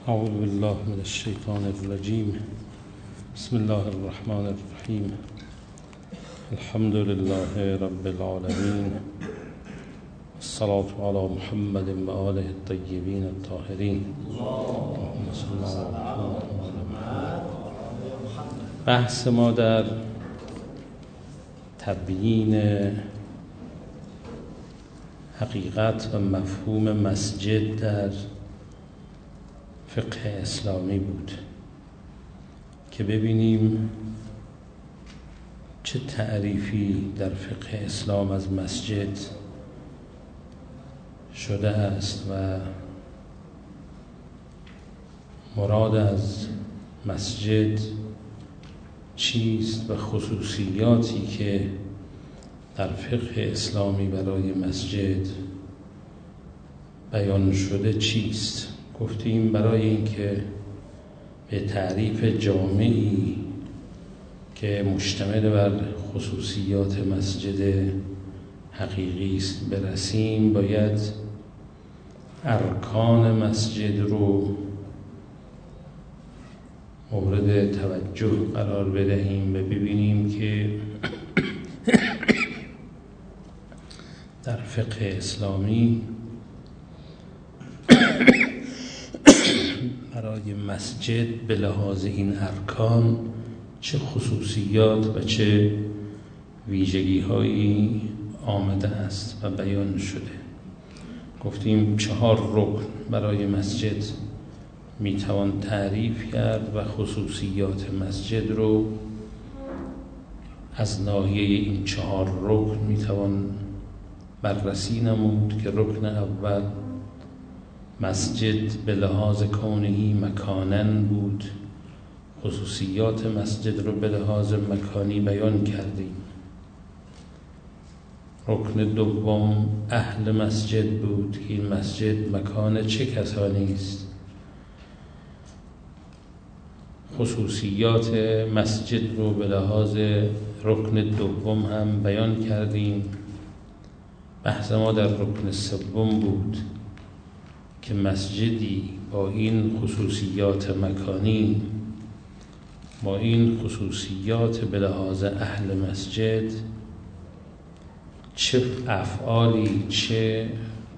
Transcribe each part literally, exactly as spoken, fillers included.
اعوذ بالله من الشیطان الرجیم. بسم الله الرحمن الرحیم. الحمد لله رب العالمین. الصلاة علی محمد و آله الطیبین الطاهرین. اللهم صل علی محمد. بحث ما در تبیین حقیقت و مفهوم مسجد در فقه اسلامی بود که ببینیم چه تعریفی در فقه اسلام از مسجد شده است و مراد از مسجد چیست و خصوصیاتی که در فقه اسلامی برای مسجد بیان شده چیست. گفتیم برای اینکه به تعریف جامعی که مشتمل بر خصوصیات مسجد حقیقی است برسیم، باید ارکان مسجد رو مورد توجه قرار بدهیم و ببینیم که در فقه اسلامی برای مسجد به لحاظ این ارکان چه خصوصیات و چه ویژگی هایی آمده است و بیان شده. گفتیم چهار رکن برای مسجد میتوان تعریف کرد و خصوصیات مسجد رو از ناحیه این چهار رکن میتوان بررسی نمود که رکن اول مسجد به لحاظ کونهی مکانن بود. خصوصیات مسجد رو به لحاظ مکانی بیان کردیم. رکن دوم اهل مسجد بود که این مسجد مکان چه کسانی است. خصوصیات مسجد رو به لحاظ رکن دوم هم بیان کردیم. بحث ما در رکن سوم بود که مسجدی با این خصوصیات مکانی، با این خصوصیات به لحاظ اهل مسجد، چه افعالی چه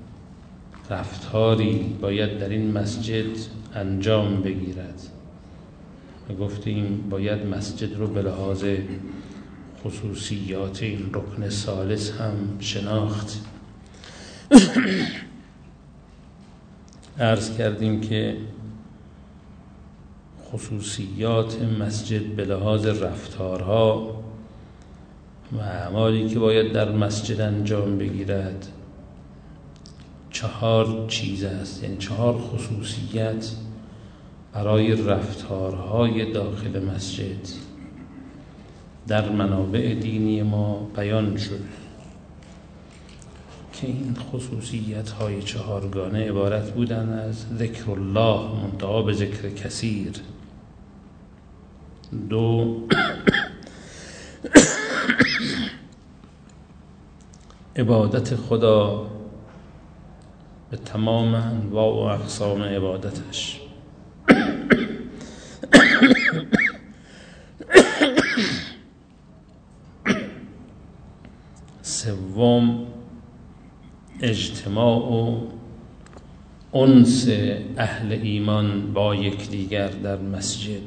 رفتاری باید در این مسجد انجام بگیرد. و گفتیم باید مسجد رو به لحاظ خصوصیات این رکن ثالث هم شناخت. عرض کردیم که خصوصیات مسجد به لحاظ رفتارها و اعمالی که باید در مسجد انجام بگیرد چهار چیز است، یعنی چهار خصوصیت برای رفتارهای داخل مسجد در منابع دینی ما بیان شد که این خصوصیت های چهارگانه عبارت بودن از ذکر الله منتهی به ذکر کثیر، دو عبادت خدا به تمام انواع و اقسام عبادتش، سوم اجتماع و انس اهل ایمان با یکدیگر در مسجد،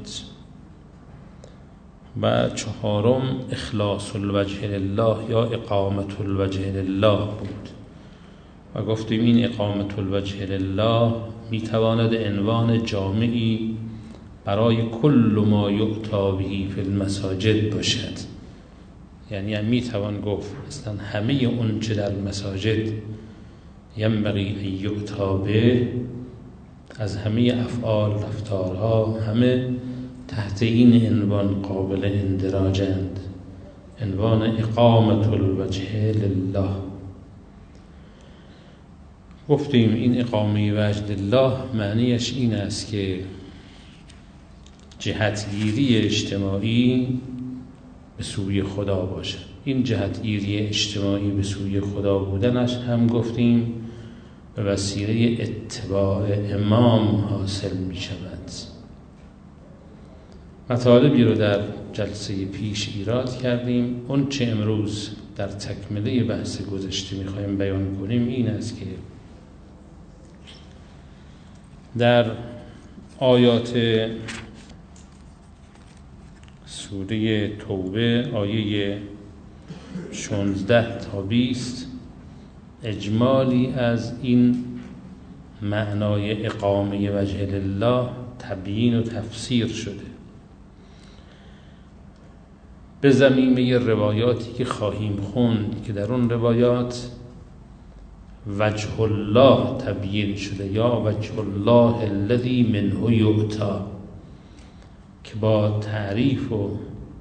و چهارم اخلاص الوجه لله یا اقامت الوجه لله بود. و گفتیم این اقامت الوجه لله میتواند عنوان جامعی برای کل ما یؤتی به فی المساجد باشد. یعنی هم میتوان گفت اصلا همه اون چه در مساجد ینبغی ان یؤتی به، از همه افعال رفتارها، همه تحت این عنوان قابل اندراجند، عنوان اقامت الوجه لله. گفتیم این اقامه وجه لله معنیش این است که جهتگیری اجتماعی به سوی خدا باشد. این جهتگیری اجتماعی به سوی خدا بودنش هم گفتیم به وسیله اتباع امام حاصل می شود. مطالبی رو در جلسه پیش ایراد کردیم. اون چه امروز در تکمله بحث گذشته می خواهیم بیان کنیم این است که در آیات سوره توبه آیه شانزده تا بیست اجمالی از این معنای اقامه وجه الله تبیین و تفسیر شده به ضمیمه روایاتی که خواهیم خوند که در اون روایات وجه الله تبیین شده یا وجه الله الذی منه یؤتی که با تعریف و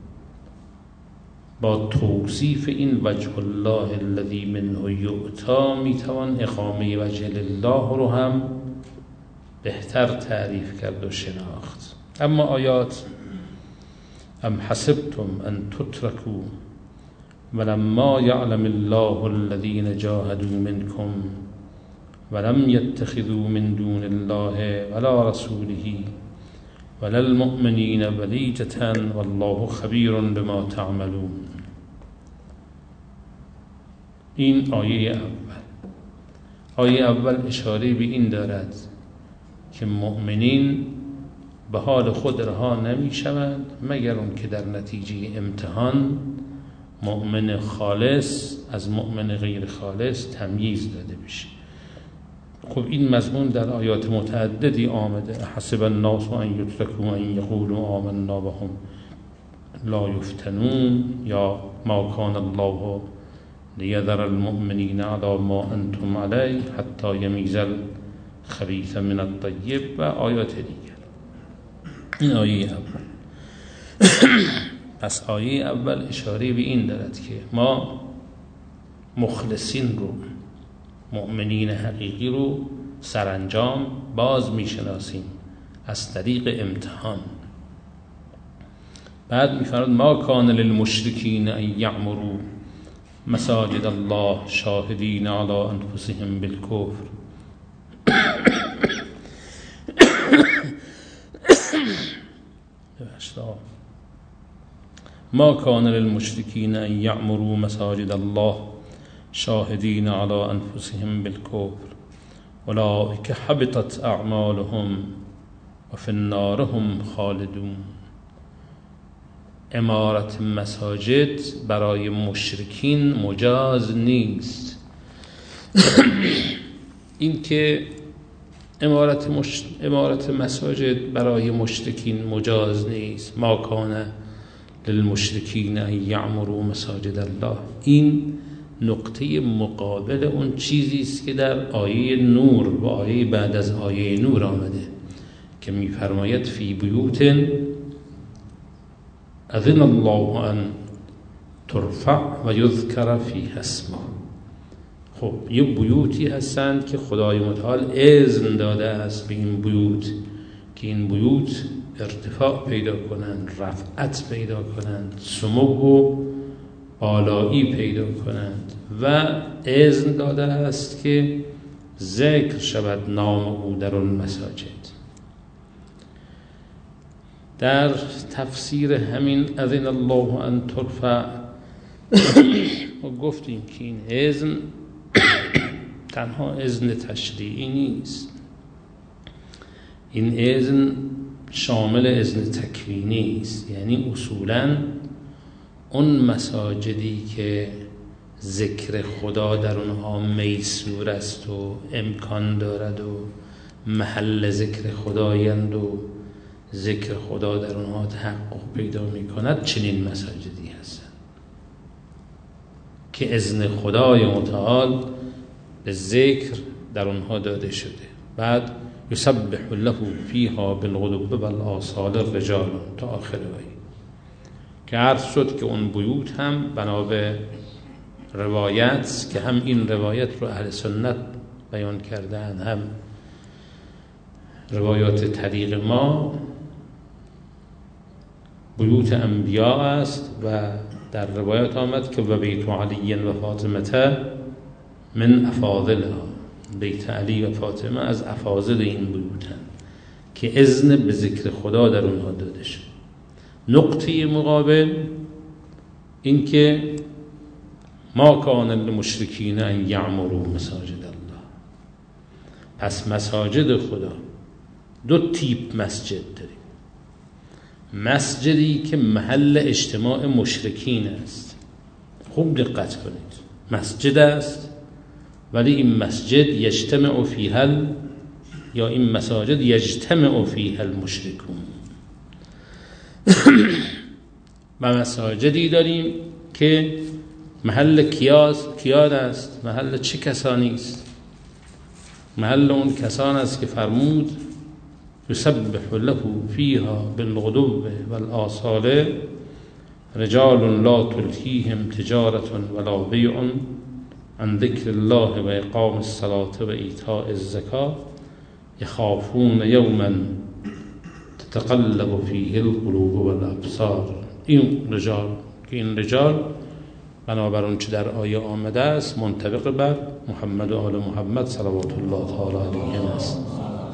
با توصیف این وجه الله الذی منه یؤتی میتوان اقامه وجه الله رو هم بهتر تعریف کرد و شناخت. اما آیات ام حسبتم ان تتركوا ولما يعلم الله الذين جاهدوا منكم ولم يتخذوا من دون الله ولا رسوله ولا المؤمنين وليجة والله خبير بما تعملون. این آیه اول. آیه اول اشاره به این دارد که مؤمنین به حال خود رها نمی شوند مگر اون که در نتیجه امتحان مؤمن خالص از مؤمن غیر خالص تمییز داده بشه. خب این مضمون در آیات متعددی آمده. حسب الناس ان یترکوا ان یقولوا آمنا وهم لا یفتنون یا ما کان الله لیذر المؤمنین علی ما انتم علیه حتی یمیز الخبیث من الطیب و آیات دیگر. این آیه اول. پس آیه اول اشاره به این دارد که ما مخلصین رو مؤمنین حقیقی رو سرانجام باز میشناسیم از طریق امتحان. بعد میفرماد ما کان للمشرکین ان یعمروا مساجد الله شاهدین علی انفسهم بالکفر ما کان للمشرکین ان یعمروا مساجد الله شاهدین علی انفسهم بالکفر اولئک حبطت اعمالهم و فی النار هم خالدون. عمارت مساجد برای مشرکین مجاز نیست. این که عمارت, مش... عمارت مساجد برای مشرکین مجاز نیست، ما کان للمشرکین ان یعمروا مساجد الله، این نقطه مقابل اون چیزی است که در آیه نور و آیه بعد از آیه نور آمده که می‌فرماید فی بیوت اذن الله ان ترفع و یذکر فیها اسمه. خب یه بیوتی هستند که خدای متعال اذن داده است به این بیوت که این بیوت ارتفاع پیدا کنند، رفعت پیدا کنند، سمو و بالایی پیدا کنند و اذن داده است که ذکر شود نام او در اون مساجد. در تفسیر همین اذن الله ان ترفع ما گفتیم که این اذن تنها اذن تشریعی نیست، این اذن شامل اذن تکوینی است. یعنی اصولاً اون مساجدی که ذکر خدا در اونها میسور است و امکان دارد و محل ذکر خدایند و ذکر خدا در اونها تحقق پیدا می کند، چنین مساجدی هستند که اذن خدای متعال به ذکر در اونها داده شده. بعد یسبح له فیها بالغدو والآصال الرجال تا آخر آیه که عرض شد که اون بیوت هم بنا به روایت که هم این روایت رو اهل سنت بیان کردن هم روایات طریق ما، بیوت انبیاء است و در روایت آمد که و بیت علی و فاطمه من افاضلها، بیت علی و فاطمه از افاضل این بودن که اذن به ذکر خدا در اونها داده شد. نقطه مقابل این که ما کان للمشرکین ان یعمروا مساجد الله. پس مساجد خدا دو تیپ مسجد داریم. مسجدی که محل اجتماع مشرکین است، خوب دقت کنید، مسجد است ولی این مسجد یجتمع فیها یا این مساجد یجتمع فیها المشرکون. و مساجدی داریم که محل کیاس کیان است، محل چه کسانی است؟ محل اون کسان است که فرمود یسبح له فیها بالغدو والآصال رجال لا تلهیهم تجارة ولا بیع عن ذکر الله و اقام الصلاة و ایتاء الزکاة یخافون یوما تتقلب فیه القلوب والابصار. این رجال که این رجال بنابر اون چه در آیه آمده است منطبق بر محمد و آل محمد صلوات الله تعالی علیهم است.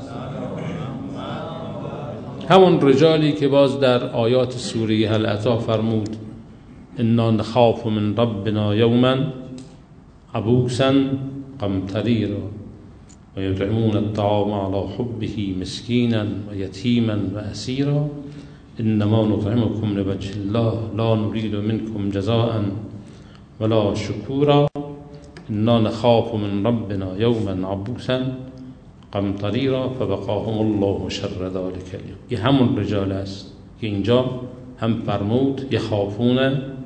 همون رجالی که باز در آیات سوره هل اتی فرمود انا نخاف من ربنا یوما عبوسا قمطریرا و یطعمون الطعام علی حبه مسکینا و یتیما و اسیرا انما نطعمکم لوجه الله لا نريد منكم جزاء ولا شکورا انا نخاف من ربنا یوما عبوسا قمطریرا فبقاهم الله شر ذلك اليوم. این همون رجال است که اینجا هم فرمود یخافون،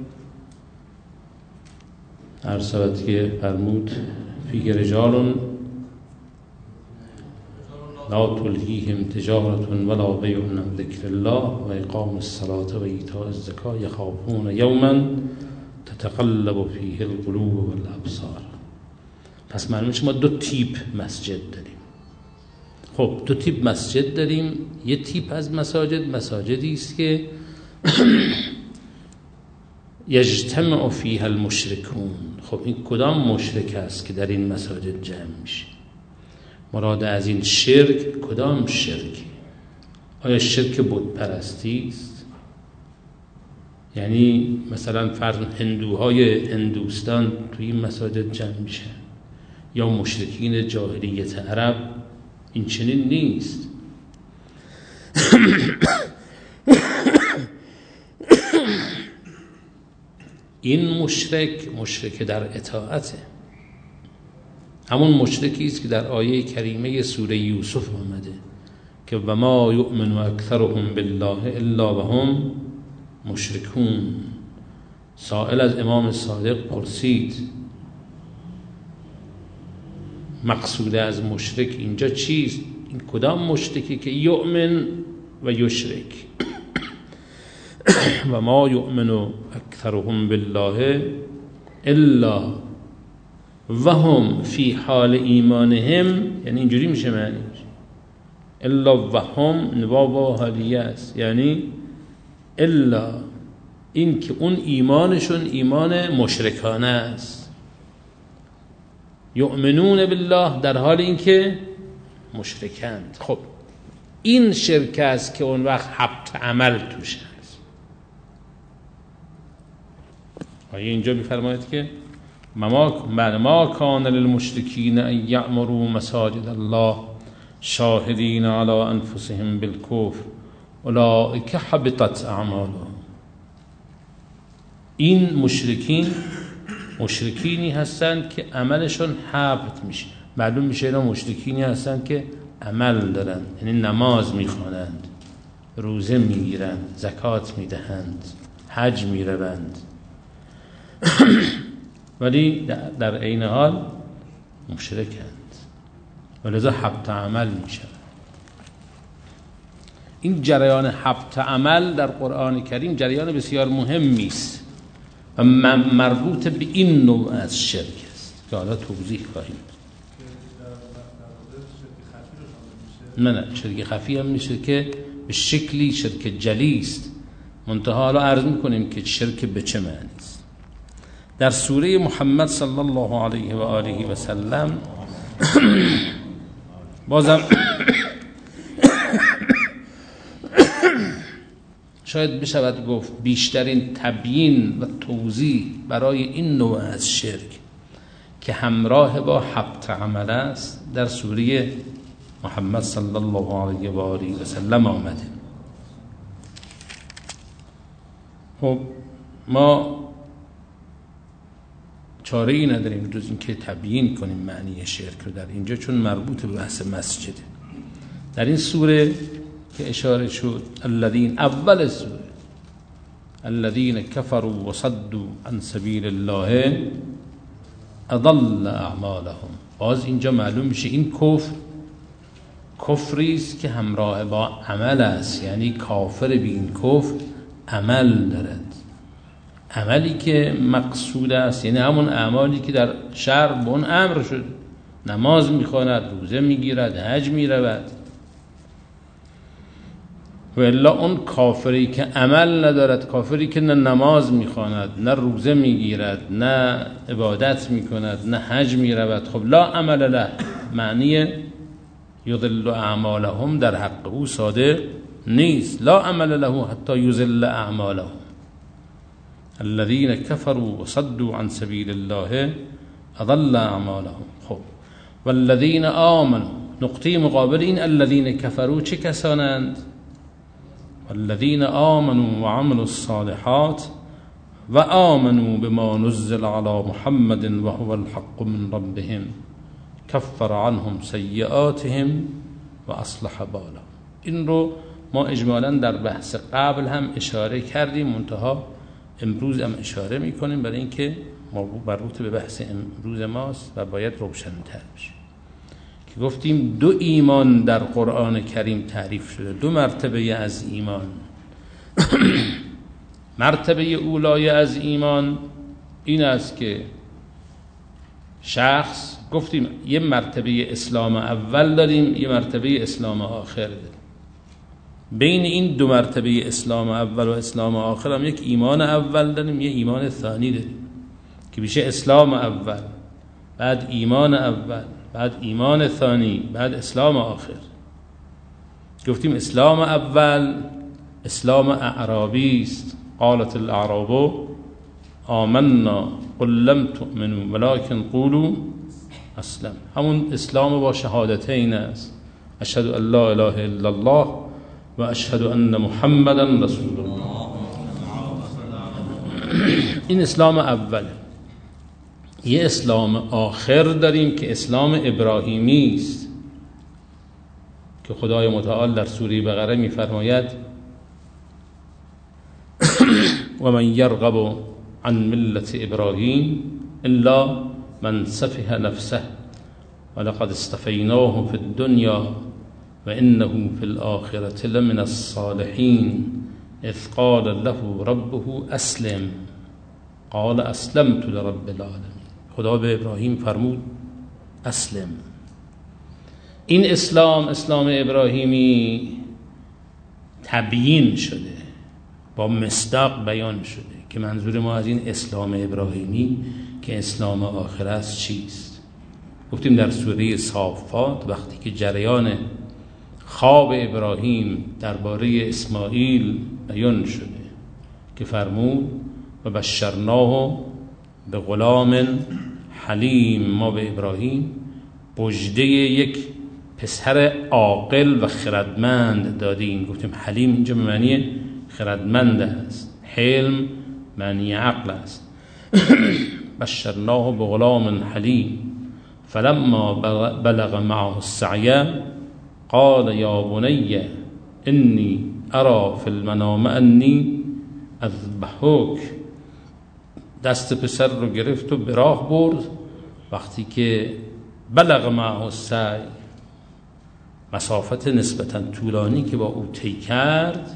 هر صورت که فرمود فی رجال لا تلهیهم تجارة ولا بیع عن ذکر الله و اقام الصلاة و ایتاء الزکاة یخافون یوما تتقلب فیه القلوب والابصار. پس معلومه ما دو تیپ مسجد داریم. خب دو تیپ مسجد داریم. یه تیپ از مساجد مساجدی است که یجتمع فیها المشرکون. خب این کدام مشرک است که در این مساجد جمع میشه؟ مراد از این شرک کدام شرکی؟ آیا شرک بت پرستی است؟ یعنی مثلا فرض هندوهای هندوستان توی این مساجد جمع میشن، یا مشرکین جاهلیت عرب؟ این چنین نیست. این مشرک مشرک در اطاعته، همون مشرکی است که در آیه کریمه سوره یوسف آمده که و ما یؤمن اکثرهم بالله الا وهم مشرکون. سائل از امام صادق پرسید مقصود از مشرک اینجا چیست؟ این کدام مشرکی که یؤمن و یشرک؟ و ما یؤمن اکثرهم بالله الا وهم فی حال ایمانهم، یعنی اینجوری میشه معنیش الا وهم نبابا حالیه است، یعنی الا این که اون ایمانشون ایمان مشرکانه است. یؤمنون بالله در حال این که مشرکند. خب این شرک است که اون وقت حبط عمل توش هست. آیه اینجا میفرماید که ما ما کان للمشرکین ان یعمروا مساجد الله شاهدین علی انفسهم بالکفر اولئک حبطت اعمالهم. این مشرکین مشرکینی هستند که عملشون حبط میشه. معلوم میشه اینا مشرکینی هستند که عمل دارن، یعنی نماز میخوانند، روزه میگیرند، زکات میدهند، حج میروند، ولی در عین حال مشرکند، ولذا حبط عمل میشه. این جریان حبط عمل در قرآن کریم جریان بسیار مهمی است و مربوط به این نوع از شرک است که حالا توضیح خواهیم. نه نه شرک خفی هم میشه که به شکلی شرک جلی است. منتها حالا عرض میکنیم که شرک به چه معنی است. در سوره محمد صلی الله علیه و آله و سلم بازم شاید بشود گفت بیشترین تبیین و توضیح برای این نوع از شرک که همراه با حبط عمل است در سوره محمد صلی الله علیه و آله و سلم آمده. خب ما چاره ای نداریم جز اینکه تبیین کنیم معنی شرک رو در اینجا، چون مربوط به بحث مسجده. در این سوره که اشاره شد الذین، اول سوره، الذین کفروا و صدوا عن سبیل الله اضل اعمالهم. باز اینجا معلوم میشه این کفر کفری است که همراه با عمل است، یعنی کافر بی این کفر عمل دارد، عملی که مقصود است، یعنی همون اعمالی که در شرع به اون امر شد، نماز میخواند، روزه میگیرد، حج میرود. و الا اون کافری که عمل ندارد، کافری که نه نماز میخواند، نه روزه میگیرد، نه عبادت میکند، نه حج میرود، خب لا عمل له، معنی یضل اعمالهم در حق او صادق نیست. لا عمل له حتی یضل اعمالهم. الذين كفروا وصدوا عن سبيل الله اضل اعمالهم. خب والذين آمنوا، نقطه مقابل این الذين كفروا چه کسانند؟ والذين آمنوا وعملوا الصالحات وآمنوا بما نزل على محمد وهو الحق من ربهم كفر عنهم سیئاتهم و اصلح بالهم. این رو ما اجمالا در بحث قبل هم اشاره کردیم، منتها امروز هم اشاره میکنیم برای اینکه موضوع مربوط به بحث امروز ماست و باید روشن‌تر بشه. که گفتیم دو ایمان در قرآن کریم تعریف شده، دو مرتبه از ایمان. مرتبه اولای از ایمان این است که شخص، گفتیم یه مرتبه اسلام اول داریم، یه مرتبه اسلام آخر داریم. بین این دو مرتبه اسلام اول و اسلام آخر هم یک ایمان اول داریم، یه ایمان ثانی داریم که میشه اسلام اول، بعد ایمان اول، بعد ایمان ثانی، بعد اسلام آخر. گفتیم اسلام اول اسلام اعرابی است. قالت الاعراب آمنا قل لم تؤمنوا ولكن قولوا اسلم. همون اسلام با شهادتین است، اشهد ان لا اله الا الله و اشهد ان محمدا رسول الله. این اسلام اوله. یه اسلام آخر داریم که اسلام ابراهیمی است که خدای متعال در سوره بقره می‌فرماید و من یرغب عن ملت ابراهیم الا من سفه نفسه ولقد اصطفیناه فی الدنیا و انه فی الآخرة لمن الصالحین اذ قال له ربه اسلم قال اسلمت لرب العالمین. خدا به ابراهیم فرمود اسلم. این اسلام، اسلام ابراهیمی تبیین شده، با مصداق بیان شده که منظور ما از این اسلام ابراهیمی که اسلام آخر است چیست. گفتیم در سوره صافات وقتی که جریان خواب ابراهیم درباره اسماعیل بیان شده که فرمود و بشرناه به غلام حلیم، ما به ابراهیم مژده یک پسر عاقل و خردمند دادیم. گفتیم حلیم اینجا به معنی خردمند است، حلم معنی عقل است. بشرناه به غلام حلیم فلما بلغ معه السعی قال یا بنی انی ارى فی المنام انی اذبحک. دست پسر رو گرفت و به راه برد. وقتی که بلغ معه السعی، مسافت نسبتا طولانی که با او طی کرد،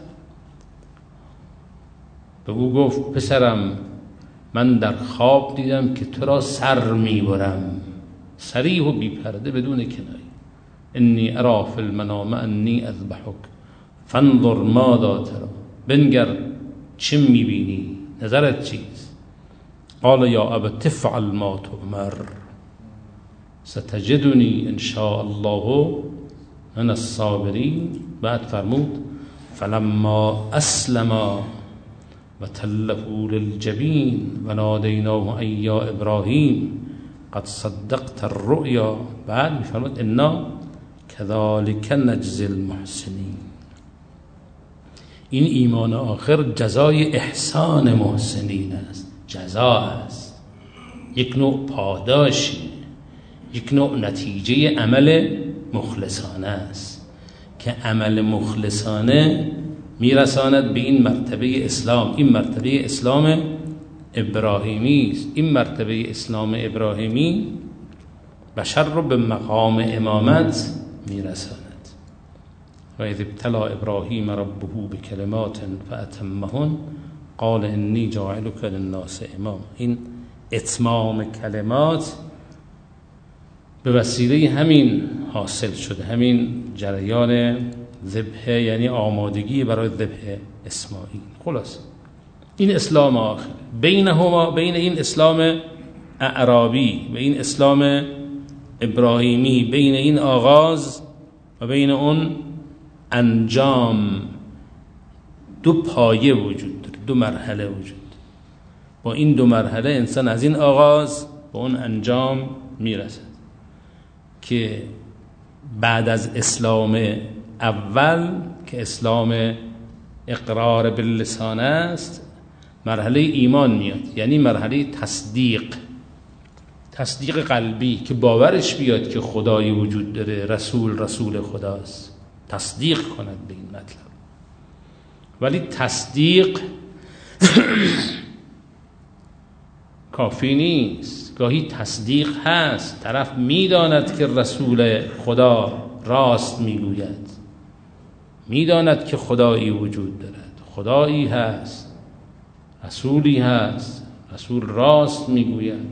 به او گفت پسرم من در خواب دیدم که تو را سر میبرم، صریح و بی پرده بدون کنایه. انی ارى فی المنام انی اذبحک فانظر ماذا تری، بنگر چه میبینی، نظرت چیست؟ قال یا ابت افعل ما تؤمر. ستجدنی ان شاء الله من الصابرین. بعد فرمود فلما اسلما و تله للجبین و نادیناه ای یا ابراهیم قد صدقت الرؤیا. بعد میفرمود انا كذلك نجزی المحسنین. این ایمان آخر جزای احسان محسنین است، جزا است، یک نوع پاداشی، یک نوع نتیجه عمل مخلصانه است که عمل مخلصانه میرساند به این مرتبه اسلام. این مرتبه اسلام ابراهیمی است. این مرتبه اسلام ابراهیمی بشر رو به مقام امامت میرساند. و اذ ابتلی ابراهیم ربه بکلمات فاتمهن قال انی جاعلک للناس اماما. این اتمام کلمات به وسیله همین حاصل شده، همین جریان ذبح، یعنی آمادگی برای ذبح اسماعیل. خلاص این اسلام آخر بینهما، بین این اسلام اعرابی و این اسلام ابراهیمی، بین این آغاز و بین اون انجام، دو پایه وجود داره، دو مرحله وجود داره. با این دو مرحله انسان از این آغاز به اون انجام میرسد که بعد از اسلام اول که اسلام اقرار باللسان است، مرحله ایمان میاد، یعنی مرحله تصدیق، تصدیق قلبی که باورش بیاد که خدایی وجود داره، رسول رسول خداست، تصدیق کند به این مطلب. ولی تصدیق کافی نیست. گاهی تصدیق هست، طرف میداند که رسول خدا راست میگوید، میداند که خدایی وجود دارد، خدایی هست، رسولی هست، رسول راست میگوید،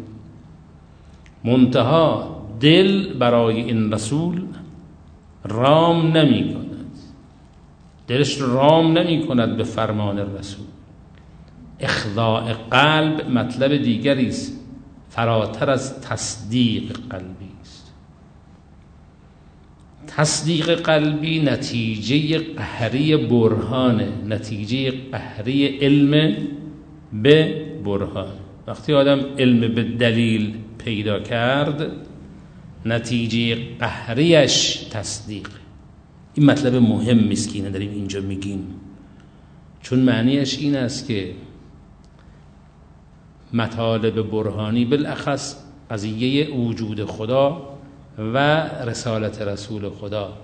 منتها دل برای این رسول رام نمی کند، دلش رام نمی کند به فرمان رسول. اخضاع قلب مطلب دیگری است، فراتر از تصدیق قلبی است. تصدیق قلبی نتیجه قهری برهانه، نتیجه قهری علم به برهان. وقتی آدم علم به دلیل پیدا کرد، نتیجه قهریش تصدیق. این مطلب مهمی است که اینا داریم اینجا میگیم، چون معنیش این است که مطالب برهانی، بالاخص قضیه وجود خدا و رسالت رسول خدا،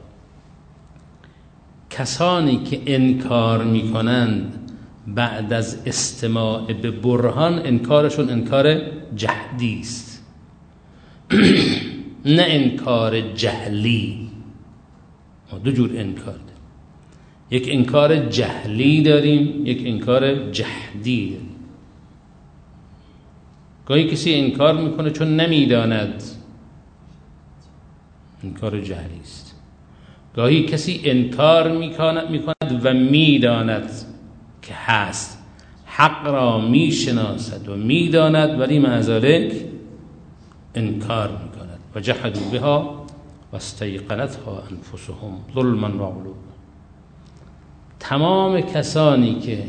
کسانی که انکار میکنند بعد از استماع به برهان، انکارشون انکار جهدی است نه انکار جهلی. ما دو جور انکار داریم، یک انکار جهلی داریم، یک انکار جهدی داریم. گاهی کسی انکار میکنه چون نمیداند، انکار جهلی است. گاهی کسی انکار میکند و میداند که هست، حق را میشناسد و میداند، ولی مع ذلک انکار میکند. و جحدوا بها و استیقنتها انفسهم ظلما و علوا. تمام کسانی که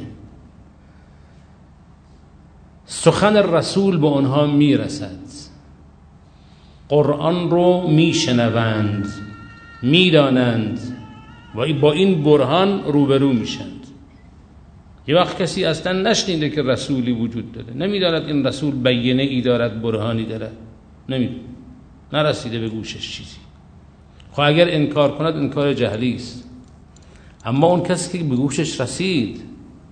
سخن رسول به آنها میرسد، قرآن رو میشنوند، میدانند و با این برهان روبرو میشند. یه وقت کسی اصلا نشنیده که رسولی وجود داره، نمیداند این رسول بیانه ای دارد، برهانی دارد، نمیدونه، نرسیده به گوشش چیزی. خب اگر انکار کند انکار جهلی است. اما اون کسی که به گوشش رسید،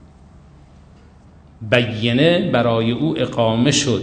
بیانه برای او اقامه شد،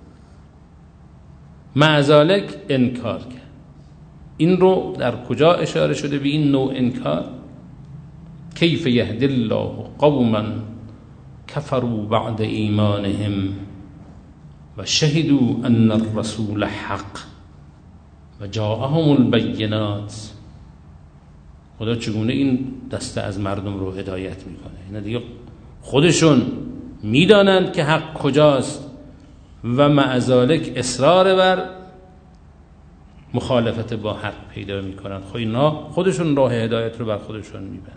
مع ذلک انکار کرد. این رو در کجا اشاره شده به این نوع انکار؟ کیف یهدی الله قوما کفروا بعد ایمانهم و شهدوا ان الرسول حق و جاءهم البینات. خدا چگونه این دسته از مردم رو هدایت میکنه؟ اینا دیگه خودشون میدانند که حق کجاست و مع ذلک اصرار بر مخالفت با حق پیدا میکنن. خب اینا خودشون راه هدایت رو بر خودشون میبند.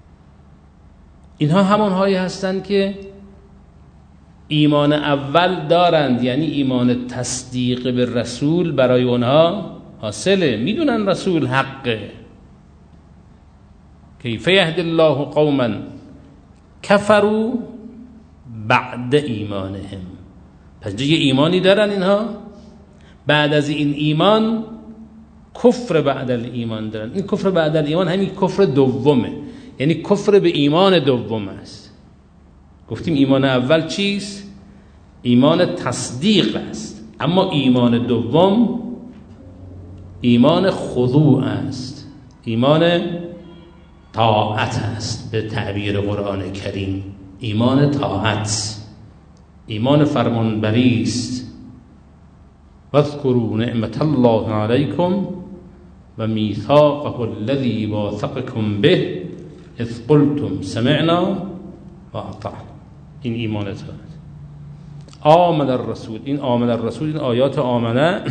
اینها همون هایی هستند که ایمان اول دارند، یعنی ایمان تصدیق به رسول برای اونها حاصله، میدونن رسول حقه. کیف یهدی الله قوما کفروا بعد ایمانهم. پس یه ایمانی دارن اینها، بعد از این ایمان کفر بعد الایمان دارن. این کفر بعد الایمان همین کفر دومه، یعنی کفر به ایمان دوم است. گفتیم ایمان اول چیست؟ ایمان تصدیق است، اما ایمان دوم ایمان خضوع است، ایمان طاعت است. به تعبیر قرآن کریم ایمان طاعت، ایمان فرمانبری است. واذکروا نعمت الله علیکم و میثاقه الذی واثقکم به اذ قلتم سمعنا و اطعنا. این ایمان طاعت. آمن الرسول، این آمن الرسول، این آیات آمنه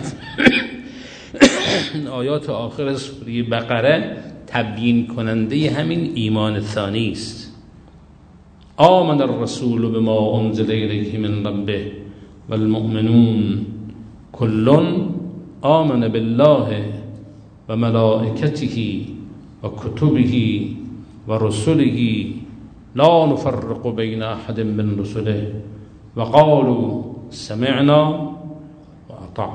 این آیات آخر سوره بقره تبیین کننده همین ایمان ثانی است. آمن الرسول بما انزل الیه من ربه والمؤمنون کل آمن بالله و ملائکته و کتبه و رسله لا نفرق بین احد من رسله و قالوا سمعنا و اطعنا.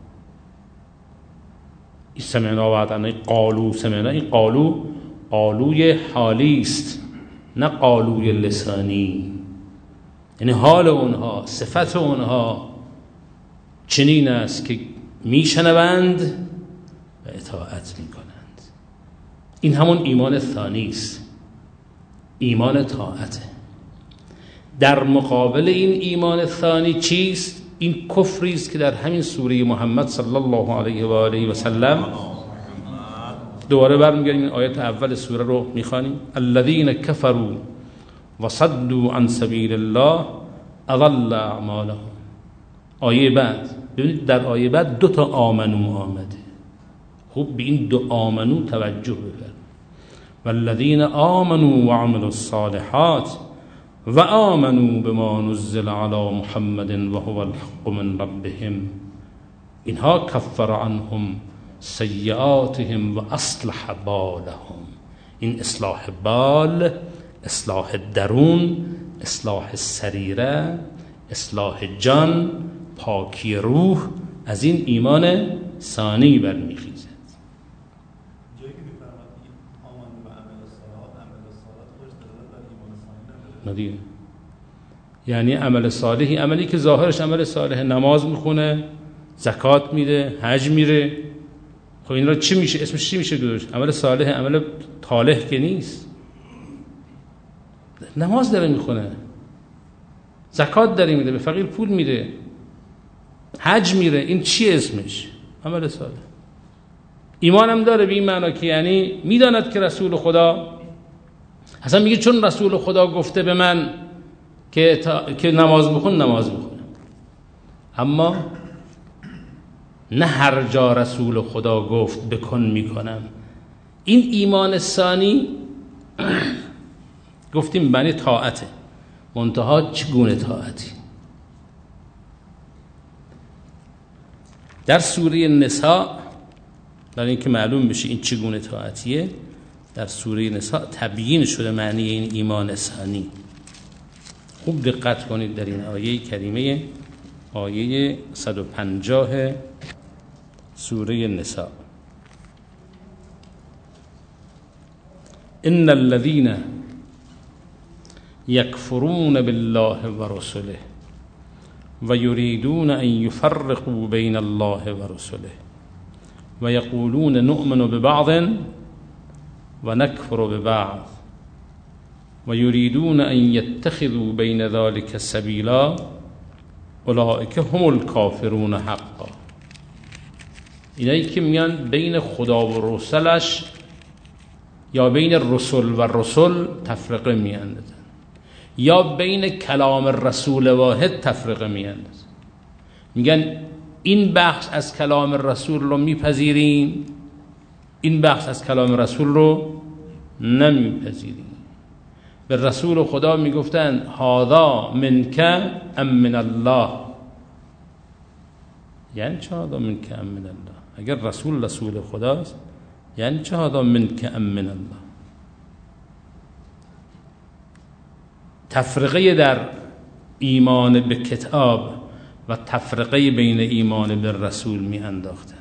این سمعنا و اطعنا، قالوا سمعنا، این قالو قالوی حالی است نه قالوی لسانی. یعنی حال اونها، صفت اونها چنین است که میشنوند و اطاعت میکنند. این همون ایمان ثانی است، ایمان طاعته. در مقابل این ایمان ثانی چیست؟ این کفری است که در همین سوره محمد صلی الله علیه و آله و سلم، دوباره برمیگردیم این آیت اول سوره رو میخوانیم. الذین کفروا و صدوا عن سبیل الله اضل اعمالهم. آیه بعد ببینید، در آیه بعد دو تا آمنو آمده. خوب به این دو آمنو توجه بفرمایید. والذین آمنوا و عملوا الصالحات و آمنوا بما نزل علی محمد و هو الحق من ربهم اینها کفر عنهم سیئاتهم و اصلح بالهم. این اصلاح بال، اصلاح درون، اصلاح سریره، اصلاح جان، پاکی روح از این ایمان ثانی برمیخیزد. ندیه. یعنی عمل صالحی، عملی که ظاهرش عمل صالح، نماز میخونه، زکات میده، حج میره. خب این را چی میشه؟ اسمش چی میشه گذاشت؟ عمل صالح، عمل طالح که نیست. نماز داره میخونه، زکات داره میده، به فقیر پول میده، حج میره. این چی اسمش؟ عمل صالح. ایمانم داره به این معنا که یعنی میداند که رسول خدا، اصلا میگه چون رسول خدا گفته به من که, تا... که نماز بخون، نماز بخونم. اما نه هر جا رسول خدا گفت بکن میکنم. این ایمان ثانی گفتیم معنی طاعته، منتها چگونه طاعتی؟ در سوره نساء، برای اینکه معلوم بشه این چگونه طاعتیه، در سوره نساء تبیین شده معنی این ایمان ثانی. خوب دقت کنید در این آیه کریمه، آیه صد و پنجاه سوره نساء. ان الذين يكفرون بالله ورسله ويريدون ان يفرقوا بين الله ورسله ويقولون نؤمن ببعض ونكفر ببعض ويريدون ان يتخذوا بين ذلك سبيلا اولئك هم الكافرون حقا. اینایی که میان بین خدا و رسولش یا بین رسول و رسول تفرقه میاندازن، یا بین کلام رسول واحد تفرقه میاندازن. میگن این بخش از کلام رسول رو میپذیریم، این بخش از کلام رسول رو نمیپذیریم. به رسول خدا میگفتن هذا منک ام من الله. یعنی چه هذا منک ام من الله؟ اگر رسول رسول خداست یعنی چه هذا منک ام من الله؟ تفرقه در ایمان به کتاب و تفرقه بین ایمان به رسول می انداختند.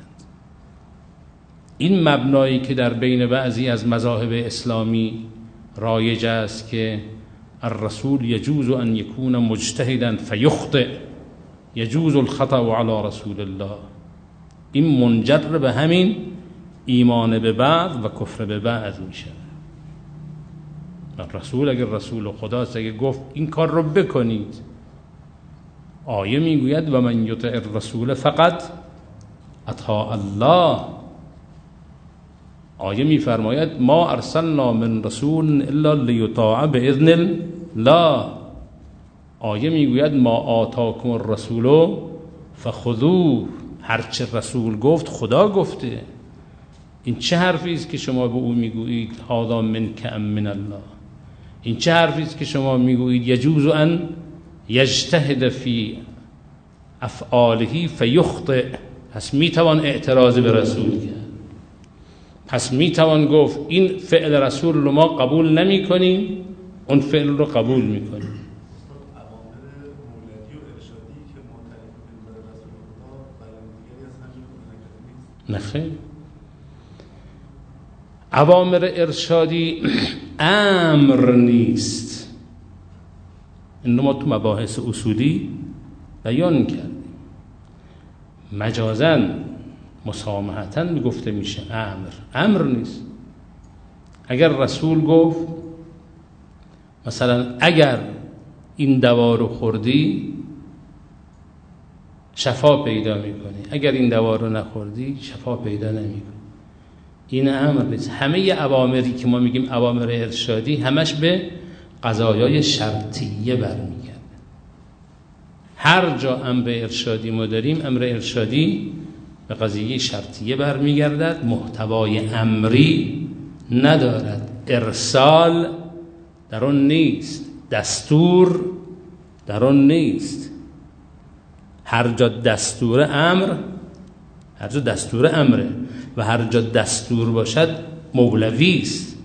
این مبنایی که در بین بعضی از مذاهب اسلامی رایج است که الرسول یجوز ان یکون مجتهدا فیخطئ یجوز الخطأ علی رسول الله، این منجر به همین ایمان به بعد و کفر به بعد می شود. رسول اگر رسول خداست، اگر گفت این کار رو بکنید، آیه میگوید و من یطع الرسول فقط اطاع الله. آیه میفرماید ما ارسلنا من رسول الا لیطاع باذن الله. آیه میگوید ما آتاکم الرسول فخذوه، هرچه رسول گفت خدا گفته. این چه حرفی است که شما به او میگویید هذا منک ام من الله؟ این چه حرفی است که شما میگویید یجوز ان یجتهد فی افعاله فیخطئ؟ پس میتوان اعتراض به رسول کرد، پس میتوان گفت این فعل رسول رو ما قبول نمی کنیم، اون فعل رو قبول میکنیم. نخیر، اوامر ارشادی امر نیست. این ما تو مباحث اصولی بیان کردیم. مجازاً مسامحتاً میگفته میشه امر، امر نیست. اگر رسول گفت مثلا اگر این دوا رو خوردی شفا پیدا میکنی، اگر این دوا رو نخوردی شفا پیدا نمیکنی، این امر نیست. همه اوامری که ما میگیم اوامر ارشادی همش به قضایای شرطیه برمیگرده. هر جا امر ارشادی ما داریم، امر ارشادی به قضیه شرطیه برمیگردد، محتوای امری ندارد، ارسال در اون نیست، دستور در اون نیست. هر جا دستور امر، هر جا دستور امره و هر جا دستور باشد مولوی است.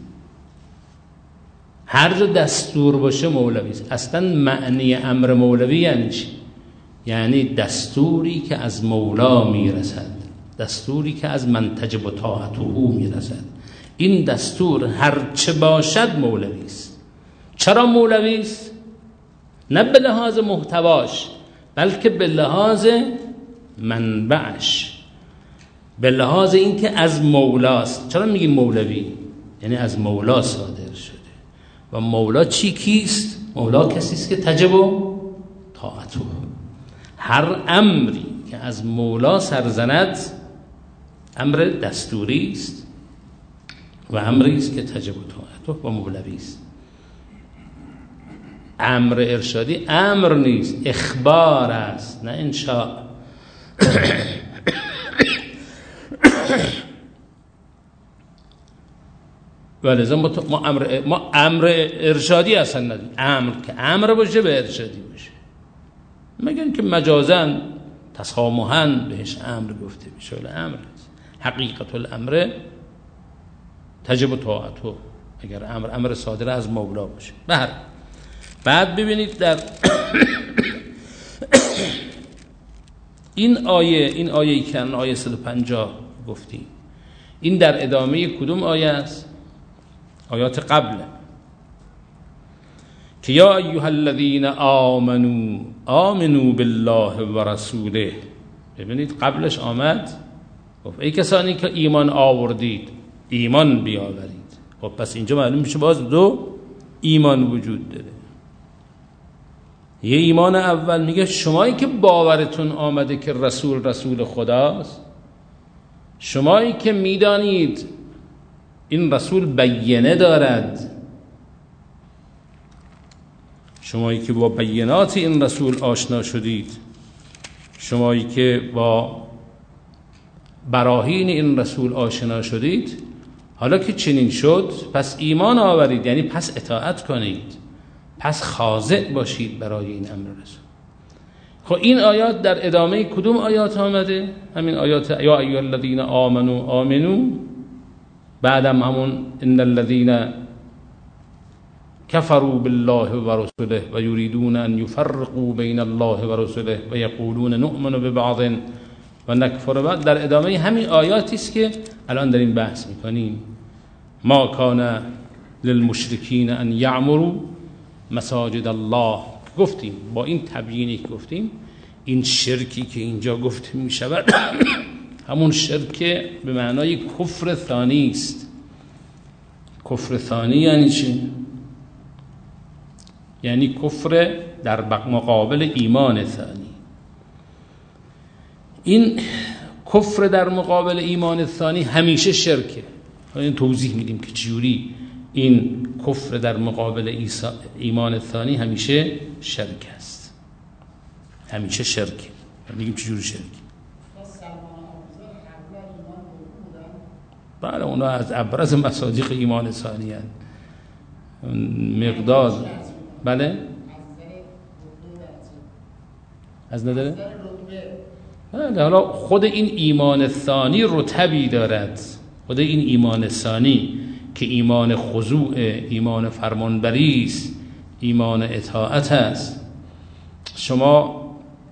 هر جا دستور باشه مولوی است. اصلا معنی امر مولوی یعنی چی؟ یعنی دستوری که از مولا میرسد، دستوری که از من تجب طاعته او میرسد. این دستور هر چه باشد مولوی است. چرا مولوی است؟ نه به لحاظ محتواش، بلکه به لحاظ منبعش، به لحاظ اینکه از مولاست. چرا میگیم مولوی؟ یعنی از مولا صادر شده. و مولا چی کیست؟ مولا کسی است که تجب طاعته. هر امری که از مولا سرزند امر دستوری است و امری است که تجب طاعته و مولوی است. امر ارشادی امر نیست، اخبار است، نه انشاء. ولذا ما امر ما امر ارشادی اصلا نداریم. امر که امر باشه به ارشادی باشه، مگر اینکه مجازاً تسامحاً بهش امر گفته بشه، ولی امر نیست. حقیقت الامر تجب طاعته، اگر امر امر صادر از مولا باشه. بهر بعد ببینید در این آیه، این آیه‌ای که آیه صد و پنجاه گفتیم، این در ادامه کدوم آیه است؟ آیات قبله که یا ایها الذین آمنوا آمنوا بالله و رسوله. ببینید قبلش آمد گفت ای کسانی که ایمان آوردید ایمان بیاورید. خب پس اینجا معلوم میشه باز دو ایمان وجود داره. یه ایمان اول میگه شمایی که باورتون آمده که رسول رسول خداست، شمایی که میدانید این رسول بینه دارد، شمایی که با بینات این رسول آشنا شدید، شمایی که با براهین این رسول آشنا شدید، حالا که چنین شد پس ایمان آورید، یعنی پس اطاعت کنید، پس خاضع باشید برای این امر رسول. خب این آیات در ادامه کدوم آیات آمده؟ همین آیات یا ایها الذین آمنوا آمنوا، بعدم همون ان الذین کفروا بالله و رسوله و یریدون ان یفرقوا بین الله و رسوله و یقولون نؤمن ببعض و نکفر بعض. در ادامه همین آیاتی است که الان داریم بحث میکنیم. ما کان للمشرکین ان یعمروا مساجد الله. گفتیم با این تبیینی که گفتیم این شرکی که اینجا گفته می شود همون شرک به معنای کفر ثانی است. کفر ثانی یعنی چی؟ یعنی کفر در مقابل ایمان ثانی. این کفر در مقابل ایمان ثانی همیشه شرکه. این توضیح میدیم که چجوری این کفر در مقابل ایمان ثانی همیشه شرک است. همیشه شرکه. میگیم چجوری شرک؟ بله اونا از ابرز مصادیق ایمان ثانی هست. مقداد بله از نداره؟ بله حالا خود این ایمان ثانی رتبی دارد. خود این ایمان ثانی که ایمان خضوع، ایمان فرمانبری است، ایمان اطاعت است. شما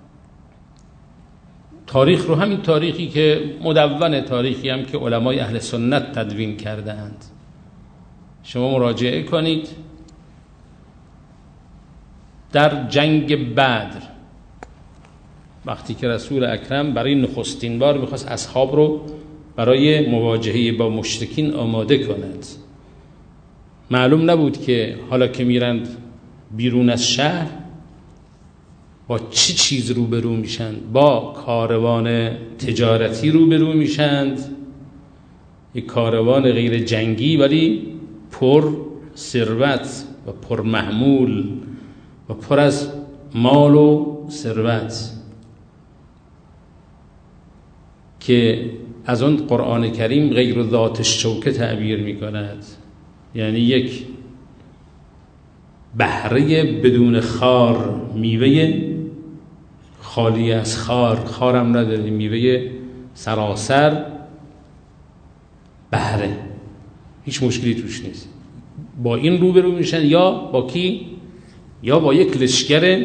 تاریخ رو، همین تاریخی که مدون تاریخی هم که علمای اهل سنت تدوین کرده اند، شما مراجعه کنید. در جنگ بدر وقتی که رسول اکرم برای نخستین بار میخواست اصحاب رو برای مواجهه با مشرکین آماده کند، معلوم نبود که حالا که میرند بیرون از شهر با چی چیز روبرو میشن. با کاروان تجارتی روبرو میشند، یک کاروان غیر جنگی ولی پر ثروت و پر محمول و پر از مال و ثروت، که از اون قرآن کریم غیر ذات الشوکه تعبیر می کند. یعنی یک بهره بدون خار، میوه خالی از خار، خارم نداره، میوه سراسر بهره، هیچ مشکلی توش نیست. با این روبرو میشن یا با کی؟ یا با یک لشکر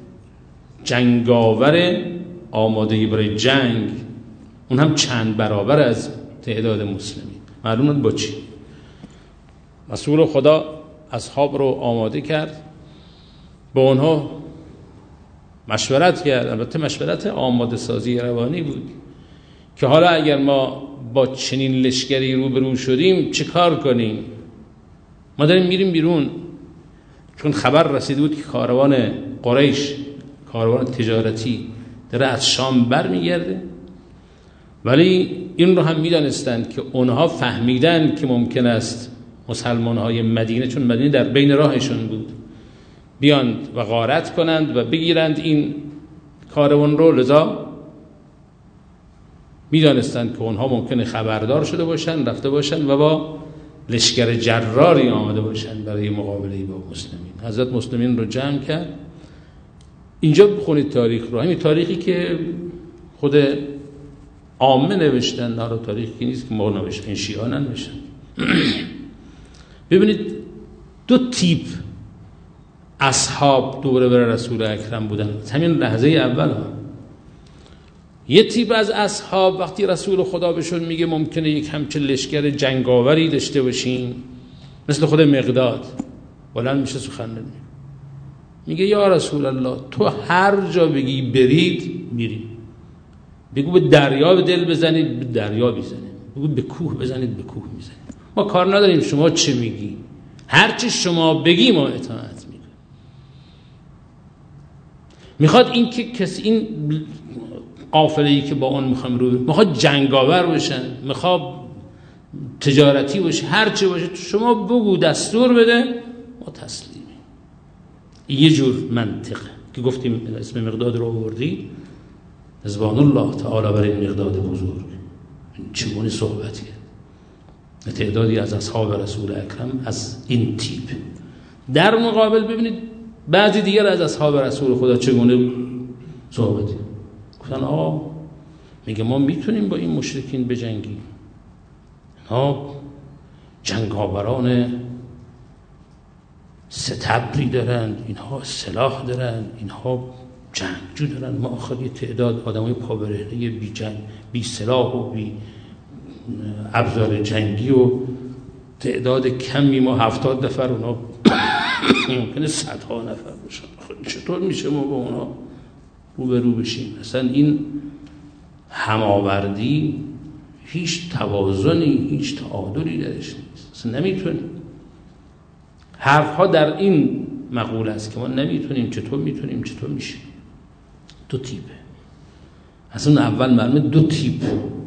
جنگاور آماده برای جنگ، اون هم چند برابر از تعداد مسلمین. معلومه با چی؟ رسول خدا اصحاب رو آماده کرد، با اونها مشورت کرد. البته مشورت آماده سازی روانی بود که حالا اگر ما با چنین لشکری روبرو شدیم چه کار کنیم؟ ما داریم میریم بیرون، چون خبر رسیده بود که کاروان قریش، کاروان تجارتی داره از شام بر میگرده، ولی این رو هم میدانستند که اونها فهمیدن که ممکن است مسلمان های مدینه، چون مدینه در بین راهشون بود، بیاند و غارت کنند و بگیرند این کاروان رو. لذا میدانستند که اونها ممکنه خبردار شده باشند، رفته باشند و با لشکر جراری آمده باشند برای مقابله با مسلمین. حضرت مسلمین رو جمع کرد. اینجا بخونید تاریخ رو، همین تاریخی که خود عامه نوشتن، حالا تاریخی نیست که ما نوشتن، این شیعه ننوشتن. ببینید دو تیپ اصحاب دوره بر رسول اکرم بودن همین لحظه اول ها. یه تیپ از اصحاب وقتی رسول خدا بهشون میگه ممکنه یک همچین لشکر جنگاوری داشته باشیم، مثل خود مقداد بلند میشه سخن میگه یا رسول الله تو هر جا بگی برید میریم. بگو به دریا به دل بزنید به دریا بزنید، بگو به کوه بزنید به کوه میزنید. ما کار نداریم شما چه میگی، هر چی شما بگی ما اطاعت میکنیم. میخواد این که کسی، این قافله‌ای که با اون میخوام رو میخواد جنگاور باشن، میخواد تجارتی باشه، هر چی باشه شما بگو دستور بده ما تسلیمیم. یه جور منطقه که گفتیم اسم مقداد رو آوردی، رضوان الله تعالی بر این مقداد بزرگ. چگونه صحبتیه؟ تعدادی از اصحاب رسول اکرم از این تیپ. در مقابل ببینید بعضی دیگر از اصحاب رسول خدا چگونه صحبتی گفتن آقا میگه ما میتونیم با این مشرکین بجنگیم، ها جنگاوران ستبری دارن، اینها سلاح دارن، اینها جنگجو دارن، ما آخر یه تعداد آدمای پابرهنه بی جنگ بی سلاح و بی ابزار جنگی و تعداد کمی ما هفتاد نفر، اونا ممکنه صدها نفر باشن. خب چطور میشه ما با اونا روبرو بشیم؟ اصلا این هماوردی هیچ توازنی هیچ تعادلی درش نیست، اصلا نمیتونیم. حرفها در این مقوله است که ما نمیتونیم. چطور میتونیم؟ چطور میشه؟ دو تیپه. اصلا اول معلومه دو تیپ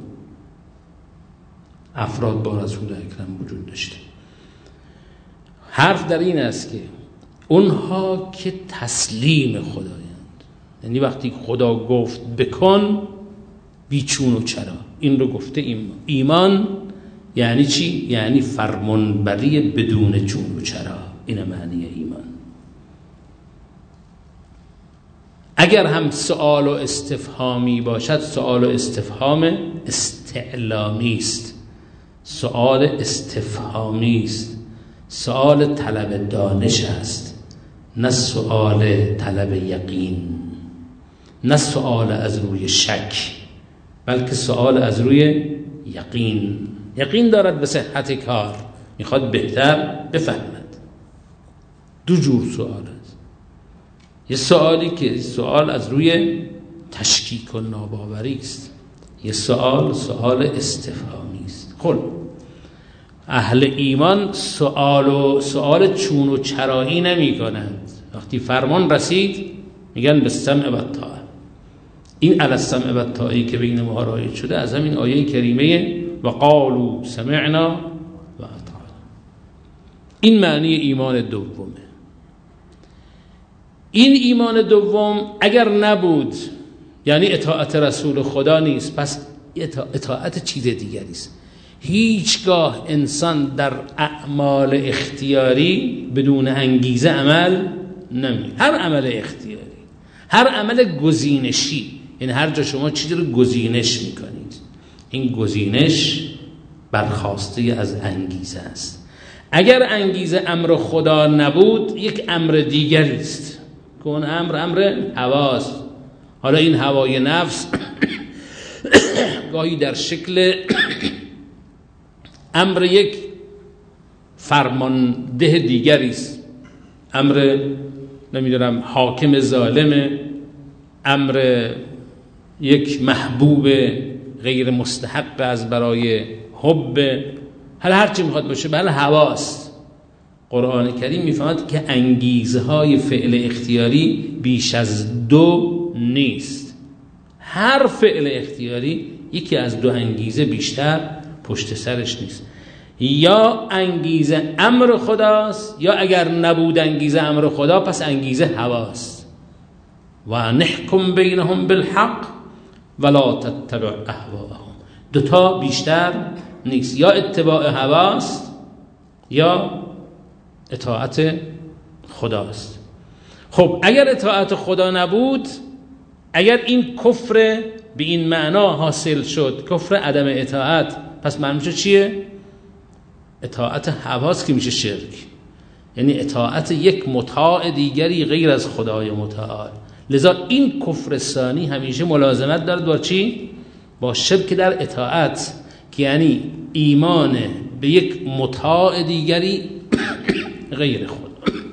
افراد با رسول اکرم وجود داشته. حرف در این است که اونها که تسلیم خدایند، یعنی وقتی خدا گفت بکن بیچون و چرا، این رو گفته ایمان. ایمان یعنی چی؟ یعنی فرمانبری بدون چون و چرا. این معنی ایمان. اگر هم سوال و استفهامی باشد، سوال و استفهام استعلامی است، سوال استفهامی است، سوال طلب دانش است، نه سوال طلب یقین، نه سوال از روی شک، بلکه سوال از روی یقین. یقین دارد به صحت کار، میخواد بهتر بفهمد. دو جور سوال است. یه سوالی که سوال از روی تشکیک و ناباوری است، یه سوال سوال استفهامی است. خب اهل ایمان سوال و سوال چون و چرایی نمی کنند. وقتی فرمان رسید میگن به سمع و طاعه. این علی السمع و طاعه که بین ما رایج شده از همین آیه کریمه و قالوا سمعنا و اطعنا. این معنی ایمان دومه. این ایمان دوم اگر نبود یعنی اطاعت رسول خدا نیست، پس اطاعت چیز دیگری است. هیچگاه انسان در اعمال اختیاری بدون انگیزه عمل نمی. هر عمل اختیاری، هر عمل گزینشی، یعنی هر جا شما چیزی رو گزینش میکنید، این گزینش برخواسته از انگیزه است. اگر انگیزه امر خدا نبود یک امر دیگری است که اون امر امر هواست. حالا این هوای نفس گاهی در شکل امر یک فرمانده دیگری است، امر نمیدونم حاکم ظالم، امر یک محبوب غیر مستحق از برای حب، حالا هر چی میخواد باشه، بله هواست. قرآن کریم میفهمد که انگیزه های فعل اختیاری بیش از دو نیست. هر فعل اختیاری یکی از دو انگیزه بیشتر پشت سرش نیست. یا انگیزه امر خداست، یا اگر نبود انگیزه امر خدا پس انگیزه هواست. و نحکم بینهم بالحق ولا تتبع اهواءهم. دوتا بیشتر نیست، یا اتباع هواست یا اطاعت خداست. خب اگر اطاعت خدا نبود، اگر این کفر به این معنا حاصل شد، کفر عدم اطاعت، پس معنی میشه چیه؟ اطاعت هواست که میشه شرک، یعنی اطاعت یک مطاع دیگری غیر از خدای متعال. لذا این کفر ثانی همیشه ملازمت دارد با چی؟ با شرک در اطاعت، که یعنی ایمان به یک مطاع دیگری غیر خدا،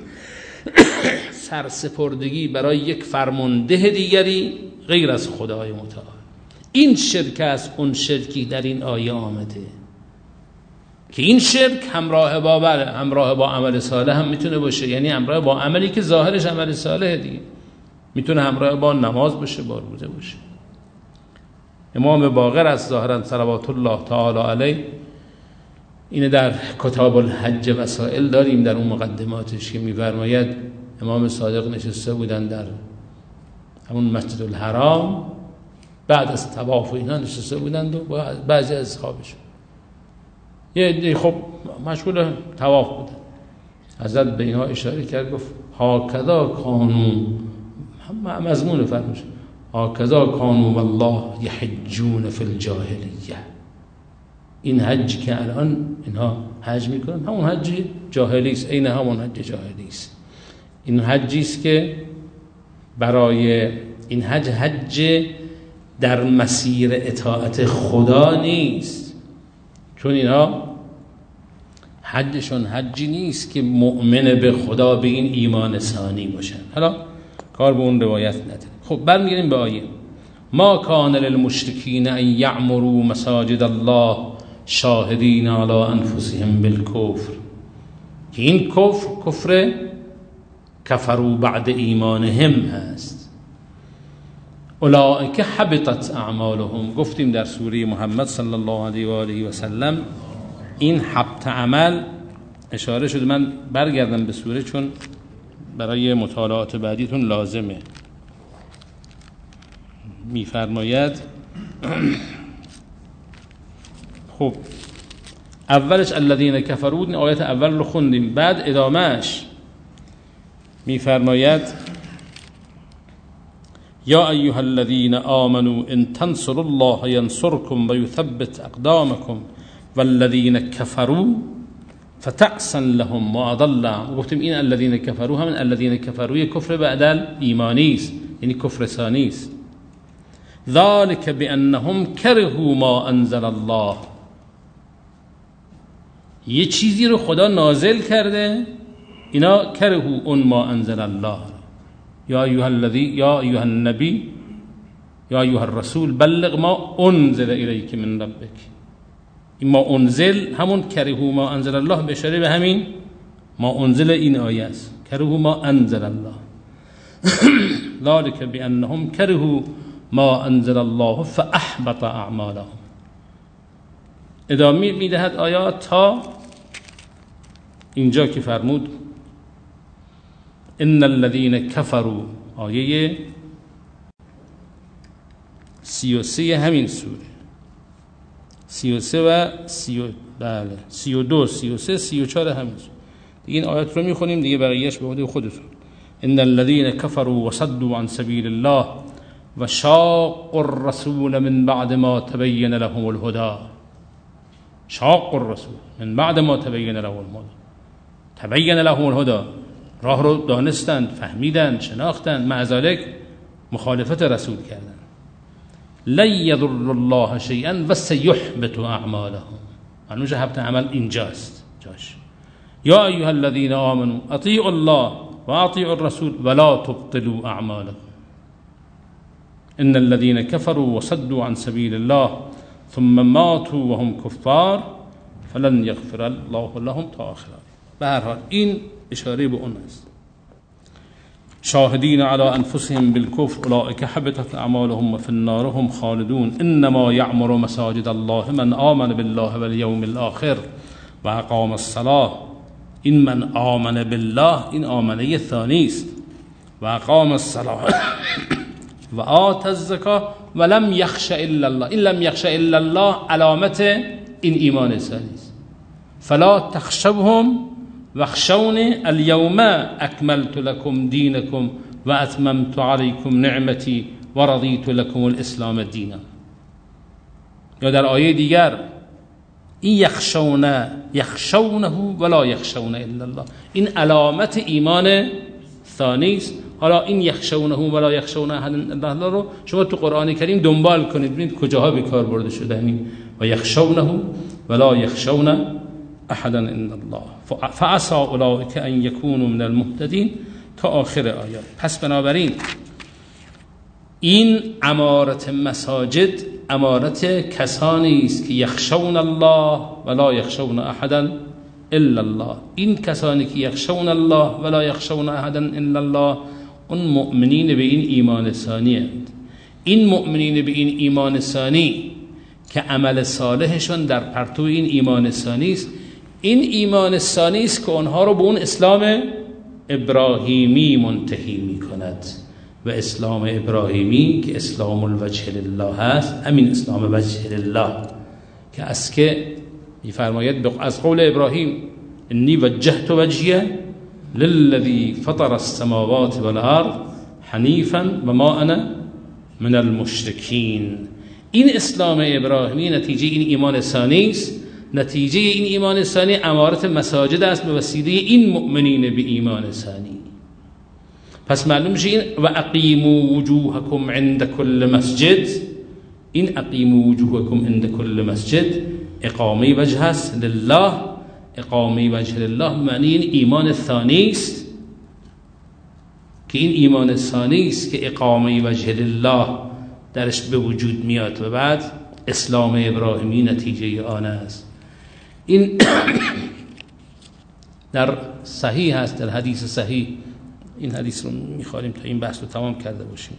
سرسپردگی برای یک فرمانده دیگری غیر از خدای متعال. این شرک است، اون شرکی در این آیه آمده که این شرک همراه با بله همراه با عمل صالح هم میتونه باشه، یعنی همراه با عملی که ظاهرش عمل صالح دیگه، میتونه همراه با نماز باشه، با روزه باشه. امام باقر از ظاهرا صلوات الله تعالی علیه اینه در کتاب الحج وسائل داریم، در اون مقدماتش که میفرماید امام صادق نشسته بودن در همون مسجد الحرام بعد از طواف و اینا نشسته بودند و بعضی از اصحابشون یه عده خب مشغول طواف بودن. حضرت به اینها اشاره کرد، گفت هاکذا کانوا، مضمون فرموش هاکذا کانوا والله یحجون فی الجاهلیه. این حجی که الان اینها حج میکنن همون حج جاهلی است، عین همون حج جاهلی است. این حجی است که برای این حج حج در مسیر اطاعت خدا نیست، چون اینا حجشون حجی نیست که مؤمن به خدا به این ایمان ثانی باشن. حالا کار به اون روایت نداره. خب برمیگردیم به آیه ما کان للمشرکین ان یعمروا مساجد الله شاهدین علی انفسهم بالکفر، که این کفر کفر کفروا بعد ایمانهم هست. اولئک حبطت اعمالهم، گفتیم در سوره محمد صلی الله علیه و آله و سلم این حبط عمل اشاره شده. من برگردم به سوره چون برای مطالعات بعدیتون لازمه. میفرماید خب اولش الذین کفروا، این آیت اول رو خوندیم، بعد ادامهش میفرماید یا ایها الذین آمنوا ان تنصروا الله ینصرکم و یثبت اقدامکم والذین کفروا فتعسا لهم واضل. گفتیم این الذین کفروا همین الذین کفروا کفر بعد ایمانی است، یعنی کفر ثانی است. ذلک بانهم کرهوا ما انزل الله، یه چیزی رو خدا نازل کرده، اینا کرهوا اون ما انزل الله. یا ایها الذی یا ایها النبی یا ایها الرسول بلغ ما انزل الیک من ربک. این ما انزل همون کرهوا ما انزل الله به اشاره به همین ما انزل این آیه است، کرهوا ما انزل الله. ذلک بانهم کرهوا ما انزل الله فاحبط اعمالهم. ادامه میدهد آیات تا اینجا که فرمود ان الذين كفروا، آیه سی و سه همین سوره، سی و سه و سی و بله سی و دو سی و سه سی و چهار همین سوره. این آیات رو میخونیم دیگه، بقیه‌اش به خود خودتون. ان الذين كفروا وصدوا عن سبيل الله وشاقوا الرسول من بعد ما تبين لهم الهدى. شاقوا الرسول من بعد ما تبين لهم الهدى، تبين لهم الهدى، راه رو دانستند، فهمیدند، شناختند، مع ذلک مخالفت رسول کردند. لن یضر الله شیئا و سیحبط اعمالهم. هنوز حبط عمل اینجاست جاش. یا ایها الذین آمنوا اطیعوا الله و اطیعوا الرسول ولا تبطلوا اعمالكم. ان الذين كفروا وصدوا عن سبيل الله ثم ماتوا وهم كفار فلن يغفر الله لهم تا آخر. به هر حال این اشاره به اون است. شاهدین علی انفسهم بالکفر اولئک حبطت اعمالهم و فی النار هم خالدون. انما یعمر مساجد الله من آمن بالله والیوم الاخر و اقام الصلاة. این من آمن بالله این آمنه ثانی است. و اقام الصلاة و آت الزکاة و لم یخش الا الله. این لم یخش الا الله علامت این ایمان ثانی است. فلا تخشوهم واخشون اليوم اکملت لكم دینکم و اتممت علیکم نعمتی و رضیت لكم الاسلام دینا. یا در آیه دیگر این یخشون یخشونه ولا یخشون الا الله، این علامت ایمان ثانی است. حالا این یخشونه ولا یخشون احد الا الله رو شما تو قرآن کریم دنبال کنید ببینید کجاها به کار برده شده. یعنی و یخشونه ولا یخشون احدا الا الله فعسى اولئک ان یکونوا من المهتدین تا آخر آیات. پس بنابراین این امارت مساجد امارت کسانی است که یخشون الله ولا یخشون احدا الا الله. این کسانی که یخشون الله ولا یخشون احدا الا الله اون مؤمنین به این ایمان ثانی اند. این مؤمنین به این ایمان ثانی که عمل صالحشون در پرتو این ایمان ثانی است، این ایمان ثانی است که آنها رو به اون اسلام ابراهیمی منتهی می کند. و اسلام ابراهیمی که اسلام الوجه لله هست، همین اسلام وجه لله که از که میفرماید از قول ابراهیم انی وجهت وجهی للذی فطر السماوات والارض حنیفا و ما انا من المشرکین. این اسلام ابراهیمی نتیجه این ایمان ثانی است. نتیجه این ایمان ثانی عمارت مساجد است به وسیله این مؤمنین به ایمان ثانی. پس معلوم میشه این و اقیموا وجوهکم عند کل مسجد، این اقیموا وجوهکم عند کل مسجد اقامه وجه است لله. اقامه وجه لله معنی این ایمان ثانی است که این ایمان ثانی است که اقامه وجه لله درش به وجود میاد و بعد اسلام ابراهیمی نتیجه آن است. این در صحیح هست، در حدیث صحیح. این حدیث رو میخواریم تا این بحث رو تمام کرده باشیم.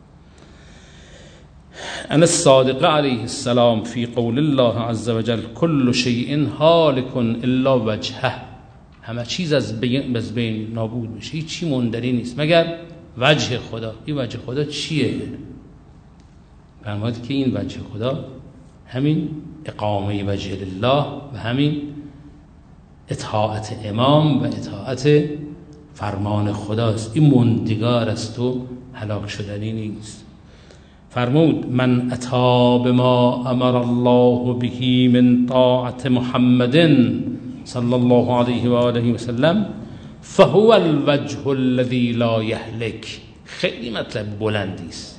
ان الصادق علیه السلام فی قول الله عز وجل کل شیء هالک الا وجهه، همه چیز از بین, از بین نابود میشه، هیچ چی موندنی نیست مگر وجه خدا. این وجه خدا چیه؟ فرمود که این وجه خدا همین اقامه وجه لله و همین اطاعت امام و اطاعت فرمان خداست. این موندگار است و هلاک شدنی نیست. فرمود من اتی بما امر الله به من طاعت محمد صلی الله علیه و آله و سلم فهو الوجه الذی لا یهلک. خیلی مطلب بلندی است.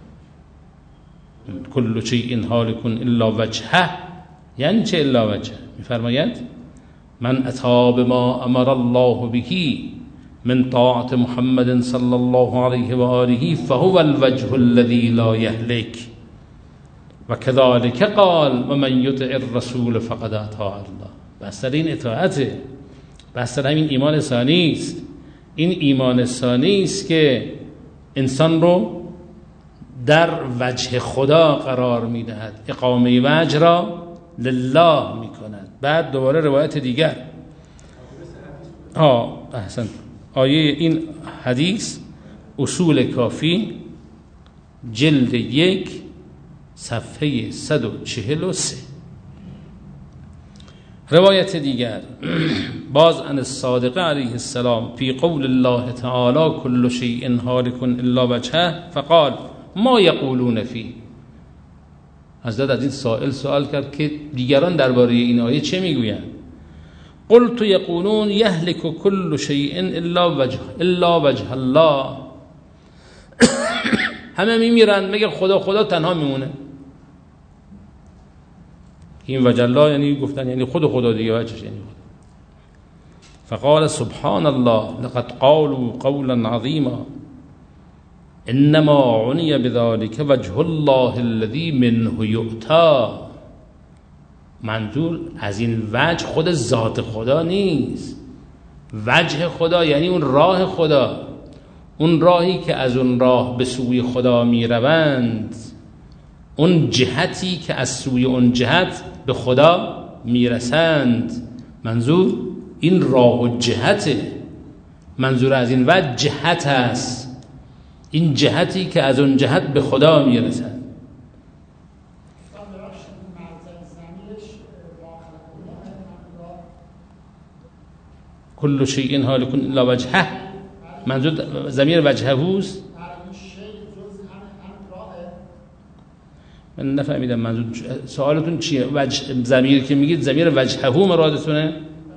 کل شیء هالک الا وجهه، یعنی چه الا وجهه؟ میفرماید من اتی بما امر الله به من طاعت محمد صلی الله علیه و آله فهو الوجه الذی لا یهلک و كذلك قال و من یطع الرسول فقد اطاع الله. بستر این اطاعته، بستر همین ایمان ثانی است. این ایمان ثانی است که انسان رو در وجه خدا قرار میدهد، اقامه وجه را لله میکند. بعد دوباره روایت دیگر آه احسن آیه این حدیث اصول کافی جلد یک صفحه صد و چهل و سه. روایت دیگر باز عن الصادق علیه السلام فی قول الله تعالی کل شیء هالک الا وجهه فقال ما یقولون فی. حضرت از این سائل سوال کرد که دیگران درباره این آیه چه میگویند؟ قلت یقولون یهلک کل شیء الا وجه الا وجه الله. همه میمیرن مگر خدا. خدا تنها میمونه. این وجه الله یعنی گفتن یعنی خود خدا دیگه، وجهش یعنی خدا. فقال سبحان الله لقد قالوا قولا عظیما انما عنی بذلك وجه الله الذي منه یؤتی. منظور از این وجه خود ذات خدا نیست. وجه خدا یعنی اون راه خدا، اون راهی که از اون راه به سوی خدا می روند، اون جهتی که از سوی اون جهت به خدا می رسند. منظور این راه و جهته. منظور از این وجه جهت است، این جهتی که از اون جهت به خدا می رسند. کل شیء هالک الا وجهه، منظور ضمیر وجهه است. من نفهمیدم منظور سوالتون چیه. وجه ضمیر که میگید ضمیر وجهه مرادتونه؟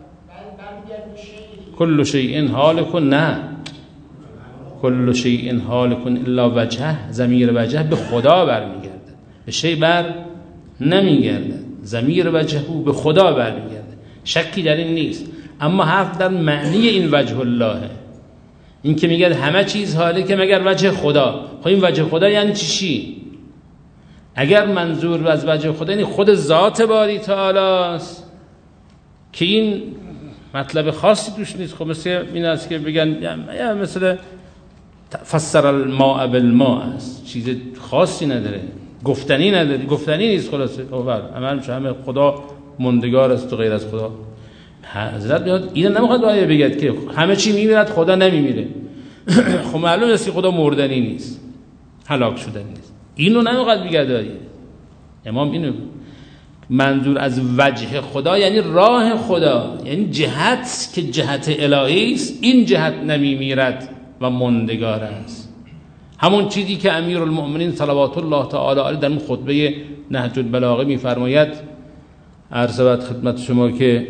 کل شیء هالک، نه کل شیء هالک الا وجهه، ضمیر وجهه به خدا برمیگرده، به شیء بر نمیگرده. ضمیر وجهه به خدا برمیگرده، شکی در این نیست. اما حرف در معنی این وجه الله، این که میگه همه چیز حاله که مگر وجه خدا. خب این وجه خدا یعنی چی چی؟ اگر منظور از وجه خدا یعنی خود ذات باری تعالی است که این مطلب خاصی توش نیست. خب مثل این است که بگن یا مثل فسر الماء بالماء است، چیز خاصی نداره، گفتنی نداره، گفتنی نیست. خلاصه اوور عمل همه خدا موندگار است و غیر از خدا. حضرت میاد اینو نمیخواد آیه بگید که همه چی میمیرد خدا نمیمیره. خب معلوم است که خدا مردنی نیست، هلاک شدنی نیست. اینو نمیخواد بگه داری. امام اینو منظور از وجه خدا یعنی راه خدا، یعنی جهت که جهت الهی است، این جهت نمیمیرد و ماندگار است. همون چیزی که امیرالمؤمنین صلوات الله تعالی علیه در اون خطبه نهج البلاغه میفرماید، عرض شود خدمت شما که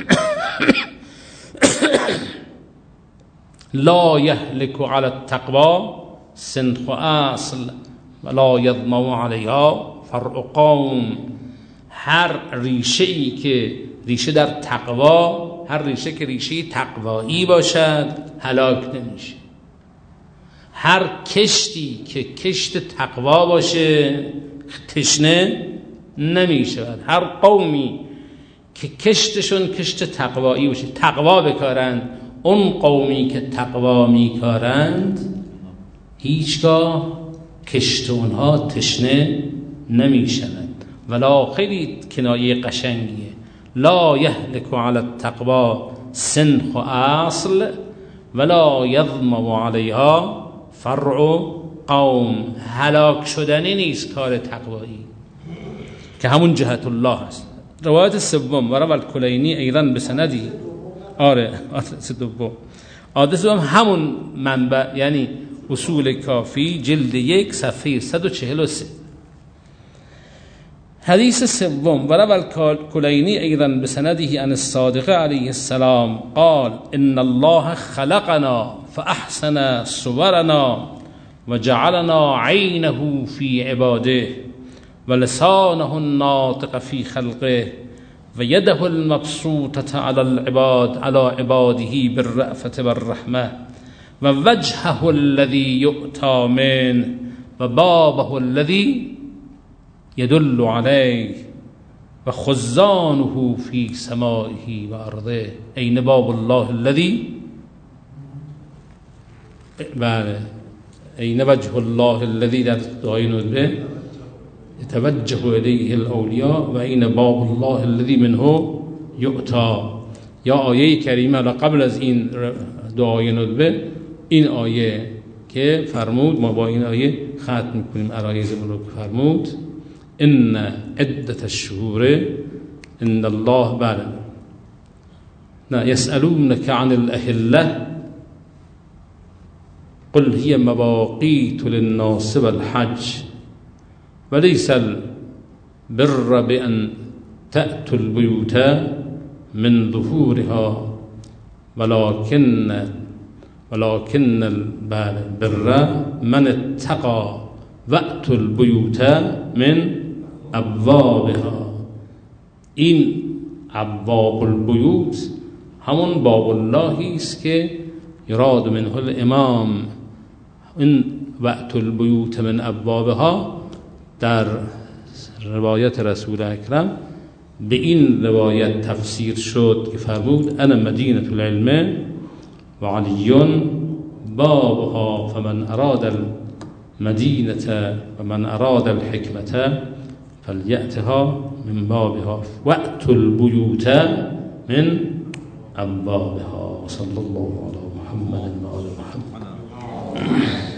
لا یهلک علی التقوی سنخ اصل ولا یضمع علیها فرع قوم. هر ریشه ای که ریشه در تقوا، هر ریشه که ریشه تقوایی باشد هلاک نمیشه. هر کشتی که کشت تقوا باشه تشنه نمیشود. هر قومی که کشتشون کشت تقوایی باشه، تقوا بکارند، اون قومی که تقوا میکارند هیچگاه کشت اونها تشنه نمیشود. ولا خیلی کنایه قشنگیه، لا یهلک علی التقوی سنخ اصل ولا یضمع علیها فرع قوم. هلاک شدنی نیست کار تقوایی که همون جهت الله هست. روایت سوم و روى الکلینی ایضا بسندی، آره آدرس دوم، آدرس دوم همون منبع یعنی اصول کافی جلد یک صفحه صد و چهل و سه. حدیث سوم و روى الکلینی ایضا بسنده عن الصادق علیه السلام قال ان الله خلقنا فاحسن صورنا وجعلنا عینه فی عباده ولسانه الناطق فی خلقه ويده المبسوطة على العباد على عباده بالرأفة والرحمة ووجهه الذي يؤتى منه وبابه الذي يدل عليه وخزانه في سمائه وأرضه. أين باب الله الذي أين وجه الله الذي دعين به يتوجه إليه الأولياء وأين باب الله الذي منه يؤتى. یا آیه کریمه قبل از این دعای ندبه، این آیه که فرمود، ما با این آیه ختم میکنیم عرایض ملوک. فرمود ان عدت الشهور ان الله بل نه يسألونك عن الأهلة قل هي مواقيت للناس والحج وليس البر بأن تأتوا البيوت من ظهورها ولكن ولكن البر من اتقى وأتوا البيوت من ابوابها. این ابواب البیوت همون باب اللهی است که یراد منه الامام. این وأتوا البیوت من ابوابها در روایت رسول اکرم به این روایت تفسیر شد که فرمود انا مدینة العلم و علی بابها فمن اراد المدینة و من اراد الحکمة فلیأتها من بابها وأتوا البیوت من ابوابها. صلی الله علی محمد و آل محمد.